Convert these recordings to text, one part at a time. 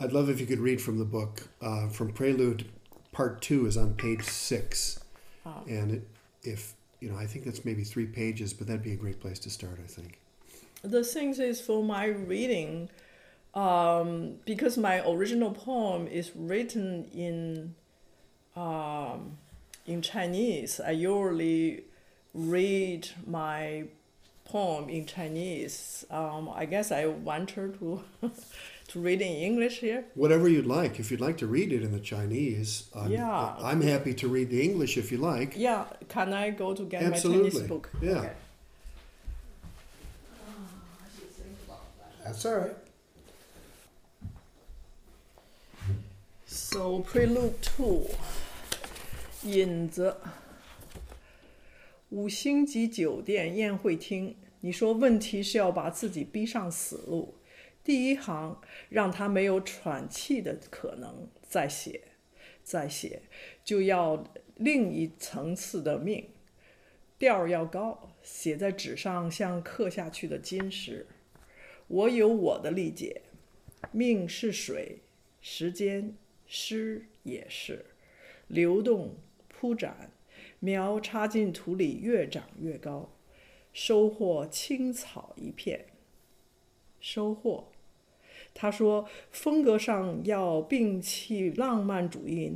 I'd love if you could read from the book. From Prelude, Part 2 is on page 6. And I think that's maybe 3 pages, but that'd be a great place to start, I think. The thing is, for my reading, because my original poem is written in Chinese, I usually read my poem in Chinese. I guess I want her to to read in English here. Whatever you'd like. If you'd like to read it in the Chinese, I'm happy to read the English if you like. Yeah, can I go to get Absolutely. my Chinese book? Yeah. Okay. I should think about that. That's all right. So Prelude 2， 引子。5星级酒店宴会厅，你说问题是要把自己逼上死路。第一行让他没有喘气的可能，再写就要另一层次的命，调要高，写在纸上像刻下去的金石。我有我的理解，命是水，时间诗也是，流动铺展，苗插进土里越长越高，收获青草一片。收获，他说风格上要摒弃浪漫主义，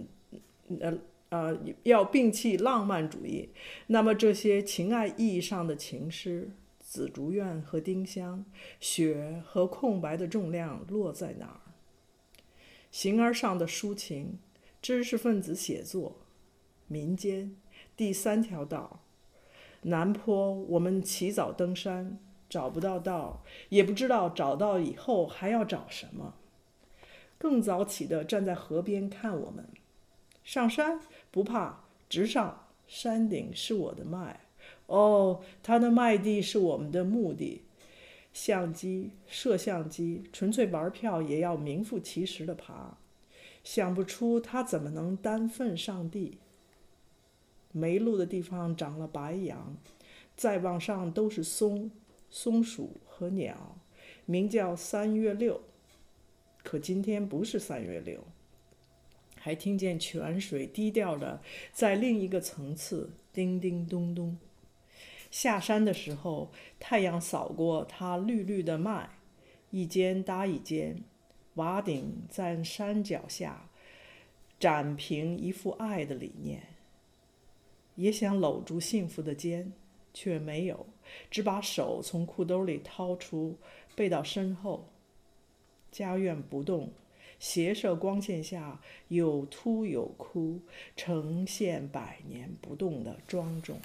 要摒弃浪漫主义，那么这些情爱意义上的情诗，紫竹院和丁香，雪和空白的重量落在哪儿？形而上的抒情，知识分子写作，民间第3条道，南坡我们起早登山，找不到道，也不知道找到以后还要找什么。更早起的站在河边看我们，上山不怕，直上，山顶是我的脉。哦，它的麦地是我们的目的。相机、摄像机，纯粹玩票也要名副其实的爬。想不出他怎么能单份上地。没路的地方长了白杨，再往上都是松鼠和鸟，名叫3月6。可今天不是3月6，还听见泉水低调的在另一个层次叮叮咚咚。下山的时候，太阳扫过它绿绿的脉，一间搭一间，瓦顶在山脚下展平一副爱的理念。也想搂住幸福的肩，却没有，只把手从裤兜里掏出，背到身后。家院不动，斜射光线下有凸有窟，呈现百年不动的庄重。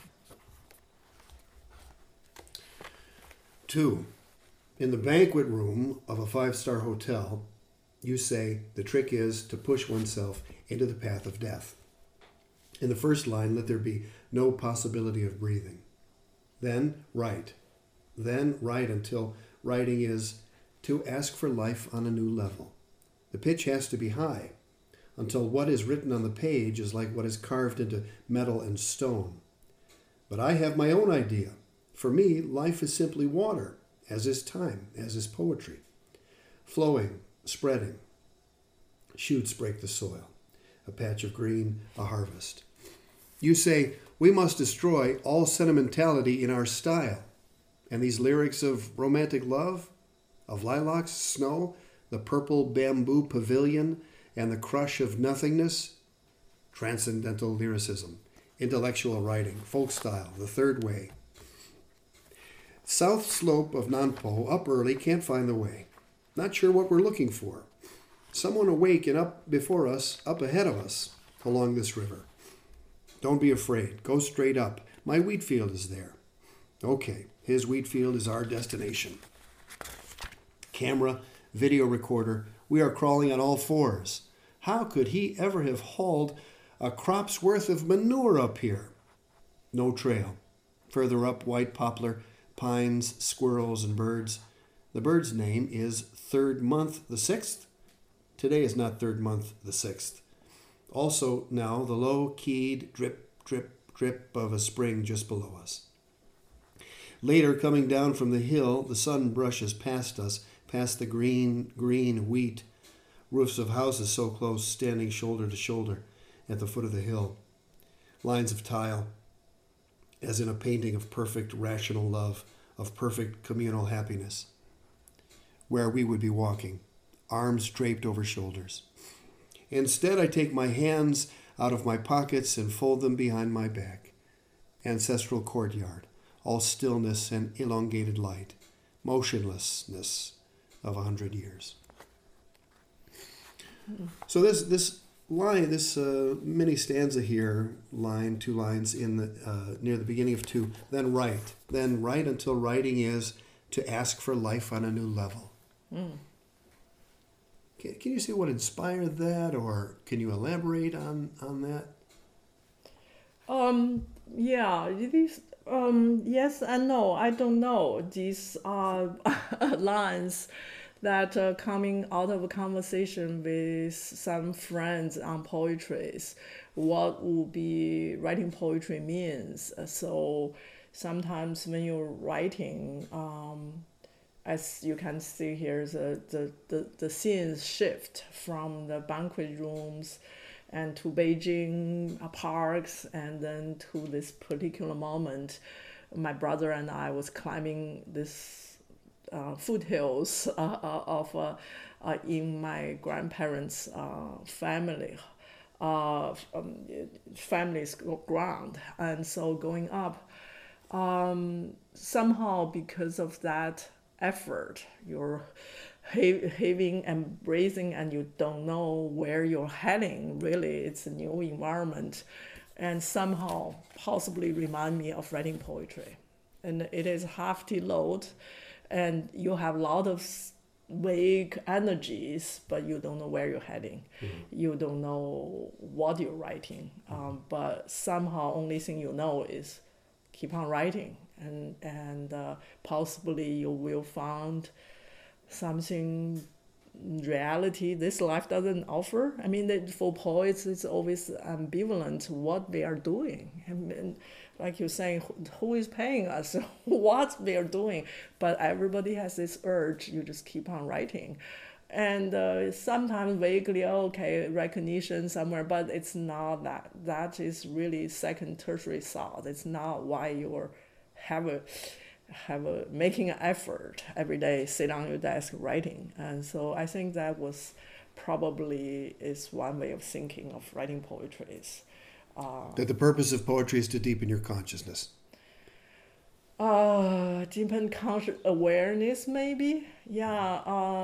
2. In the banquet room of a 5-star hotel, you say the trick is to push oneself into the path of death. In the first line, let there be no possibility of breathing. Then write. Then write until writing is to ask for life on a new level. The pitch has to be high, until what is written on the page is like what is carved into metal and stone. But I have my own idea. For me, life is simply water, as is time, as is poetry. Flowing, spreading. Shoots break the soil. A patch of green, a harvest. You say, we must destroy all sentimentality in our style. And these lyrics of romantic love, of lilacs, snow, the purple bamboo pavilion, and the crush of nothingness, transcendental lyricism, intellectual writing, folk style, the third way. South slope of Nanpo, up early, can't find the way. Not sure what we're looking for. Someone awake and up before us, up ahead of us, along this river. Don't be afraid. Go straight up. My wheat field is there. Okay, his wheat field is our destination. Camera, video recorder, we are crawling on all fours. How could he ever have hauled a crop's worth of manure up here? No trail. Further up, white poplar, pines, squirrels, and birds. The bird's name is Third Month the 6th. Today is not Third Month the 6th. Also now the low-keyed drip, drip, drip of a spring just below us. Later, coming down from the hill, the sun brushes past us, past the green wheat, roofs of houses so close, standing shoulder to shoulder at the foot of the hill, lines of tile, as in a painting of perfect rational love, of perfect communal happiness, where we would be walking, arms draped over shoulders. Instead, I take my hands out of my pockets and fold them behind my back. Ancestral courtyard, all stillness and elongated light, motionlessness of 100 years. So this line, this mini stanza here, line, 2 lines in the near the beginning of 2, then write until writing is to ask for life on a new level. Can you see what inspired that, or can you elaborate on that? Yeah, these yes and no. I don't know. These are lines that are coming out of a conversation with some friends on poetry. What would be writing poetry means. So sometimes when you're writing, as you can see here, the scenes shift from the banquet rooms and to Beijing parks, and then to this particular moment, my brother and I was climbing this foothills of in my grandparents' family, family's ground, and so going up, somehow because of that effort, you're heaving and breathing, and you don't know where you're heading. Really, it's a new environment, and somehow possibly remind me of writing poetry. And it is hefty load, and you have a lot of vague energies, but you don't know where you're heading. You don't know what you're writing, but somehow only thing you know is keep on writing, and possibly you will find something reality this life doesn't offer. I mean, for poets, it's always ambivalent what they are doing. And like you're saying, who is paying us, what they are doing? But everybody has this urge, you just keep on writing. And sometimes vaguely, okay, recognition somewhere, but it's not that. That is really second, tertiary thought. It's not why you have a making an effort every day, sit on your desk writing. And so I think that was probably is one way of thinking of writing poetry. That the purpose of poetry is to deepen your consciousness. Deepen conscious awareness, maybe. Yeah.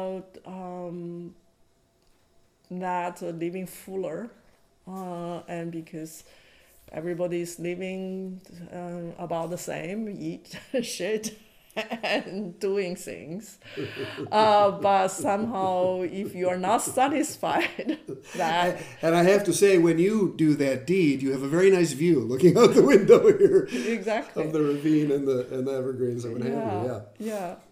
That living fuller, and because everybody's living about the same, eat shit and doing things. But somehow, if you are not satisfied, that... And I have to say, when you do that deed, you have a very nice view looking out the window here. Exactly. Of the ravine and the evergreens and what have you. Yeah.